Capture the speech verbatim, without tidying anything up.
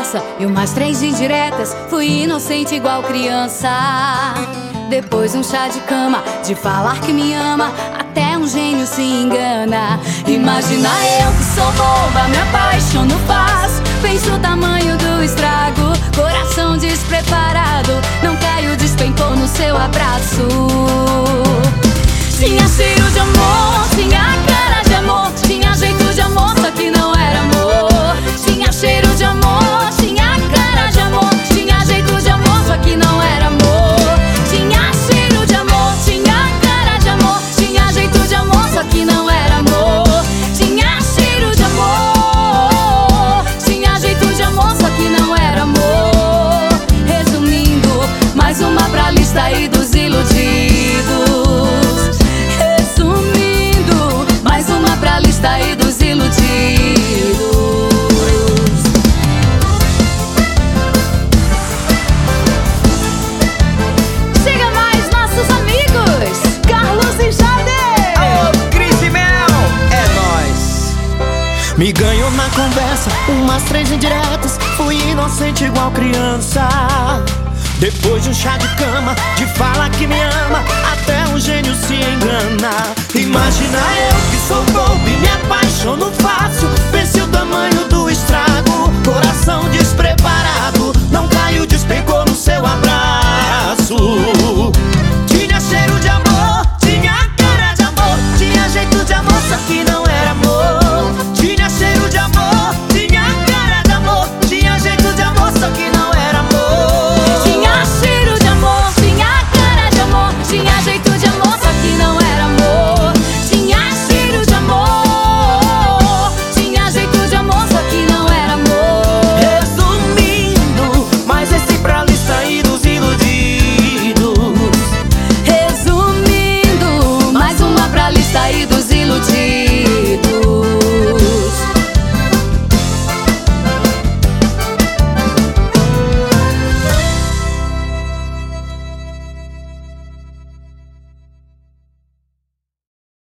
conversa e umas três indiretas. Fui inocente igual criança. Depois um chá de cama, de falar que me ama, até um gênio se engana. Imagina eu que sou boba, me apaixono fácil, penso o tamanho do estrago. Coração despreparado, não caio, despencou no seu abraço. Tinha cheiro de amor, tinha cara de amor, tinha jeito de amor, só que não era amor. Tinha cheiro de amor, tinha cara de amor, tinha jeito de amor, só que não era amor. Tinha cheiro de amor, tinha cara de amor, tinha jeito de amor, só que não era amor. Tinha cheiro de amor, tinha jeito de amor, só que não era amor. Resumindo, mais uma pra lista aí dos iludidos. Resumindo, mais uma pra lista aí dos iludidos. Chega mais, nossos amigos Carlos e Jade. Alô, Cris e Mel, é nóis. Me ganhou na conversa, umas três indiretas. Fui inocente igual criança. Depois de um chá de cama, de fala que me ama, até um gênio se engana. Imagina eu que sou bobo e me apaixono fácil, pense o tamanho do estrago. Coração despreparado,